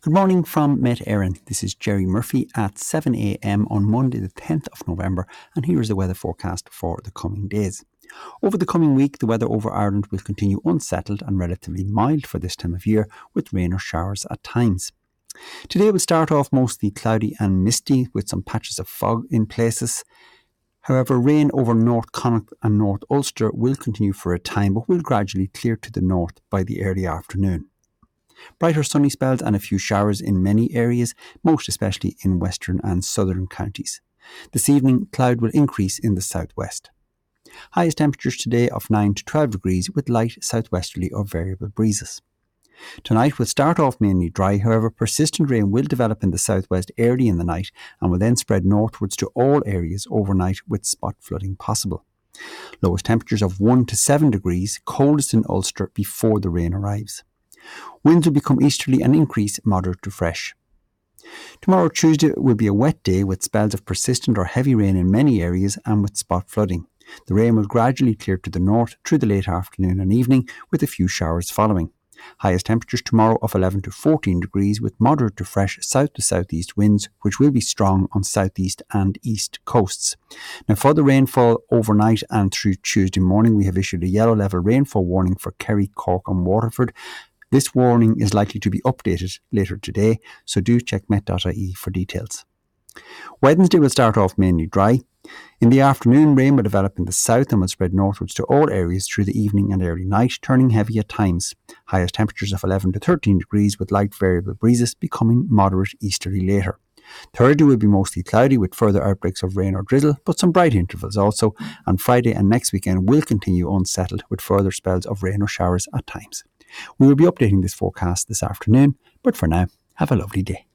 Good morning from Met Éireann. This is Jerry Murphy at 7 a.m. on Monday the 10th of November, and here is the weather forecast for the coming days. Over the coming week, the weather over Ireland will continue unsettled and relatively mild for this time of year, with rain or showers at times. Today will start off mostly cloudy and misty, with some patches of fog in places. However, rain over North Connacht and North Ulster will continue for a time, but will gradually clear to the north by the early afternoon. Brighter sunny spells and a few showers in many areas, most especially in western and southern counties. This evening, cloud will increase in the southwest. Highest temperatures today of 9 to 12 degrees with light southwesterly or variable breezes. Tonight will start off mainly dry, however persistent rain will develop in the southwest early in the night and will then spread northwards to all areas overnight with spot flooding possible. Lowest temperatures of 1 to 7 degrees, coldest in Ulster before the rain arrives. Winds will become easterly and increase moderate to fresh. Tomorrow, Tuesday, will be a wet day with spells of persistent or heavy rain in many areas and with spot flooding. The rain will gradually clear to the north through the late afternoon and evening, with a few showers following. Highest temperatures tomorrow of 11 to 14 degrees with moderate to fresh south to southeast winds, which will be strong on southeast and east coasts. Now, for the rainfall overnight and through Tuesday morning, we have issued a yellow level rainfall warning for Kerry, Cork and Waterford. This warning is likely to be updated later today, so do check met.ie for details. Wednesday will start off mainly dry. In the afternoon, rain will develop in the south and will spread northwards to all areas through the evening and early night, turning heavy at times. Highest temperatures of 11 to 13 degrees with light variable breezes, becoming moderate easterly later. Thursday will be mostly cloudy with further outbreaks of rain or drizzle, but some bright intervals also, and Friday and next weekend will continue unsettled with further spells of rain or showers at times. We will be updating this forecast this afternoon, but for now, have a lovely day.